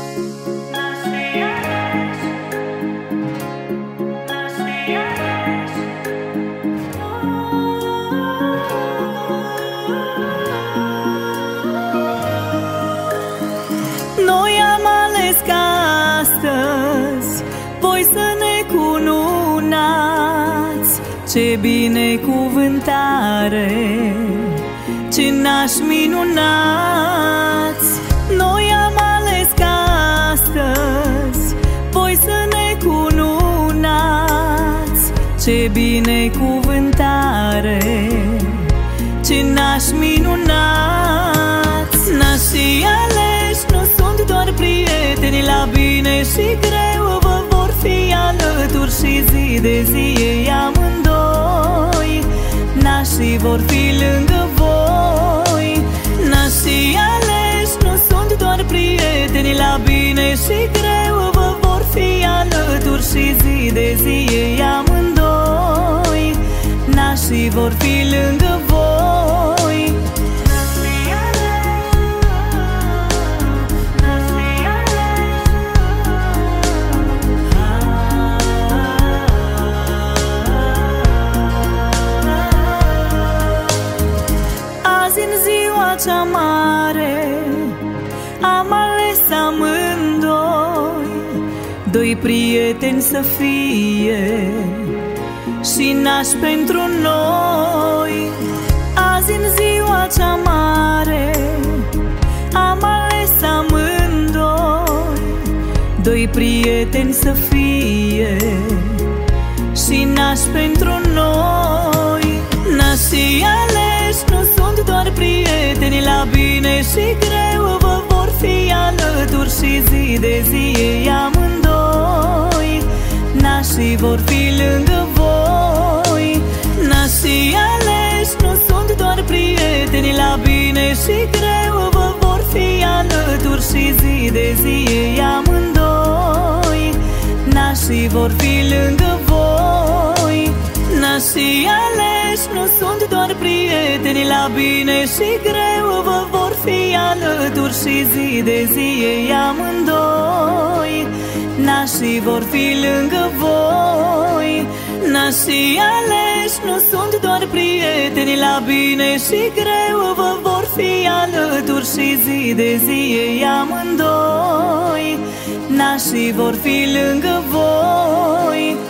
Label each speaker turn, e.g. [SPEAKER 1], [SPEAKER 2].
[SPEAKER 1] Noi am ales ca astăzi voi să ne cununați. Ce binecuvântare, ce nași minunați. Noi am ales ca astăzi voi să ne cununați. Ce binecuvântare, ce nași minunați. Nașii aleși nu sunt doar prieteni, la bine și greu vă vor fi alături și zi de zi ei amândoi. Nașii vor fi lângă voi. Nașii aleși nu sunt doar prieteni, la bine și greu vă vor fi alături și zi de zi ei amândoi. Nașii vor fi lângă voi. Cea mare am ales amândoi, doi prieteni să fie și nași pentru noi. Azi în ziua cea mare am ales amândoi, doi prieteni să fie și nași pentru noi. Nașii aleși nu sunt doar prieteni, la bine și greu vă vor fi alături și zi de zi ei amândoi. Nașii vor fi lângă voi. Nașii aleși nu sunt doar prieteni, la bine și greu vă vor fi alături și zi de zi ei amândoi. Nașii vor fi lângă voi. Nașii aleși nu sunt doar prieteni, la bine și greu vă vor fi alături și zi de zi ei amândoi. Nașii vor fi lângă voi. Nașii aleși nu sunt doar prieteni, la bine și greu vă vor fi alături și zi de zi ei amândoi. Nașii vor fi lângă voi.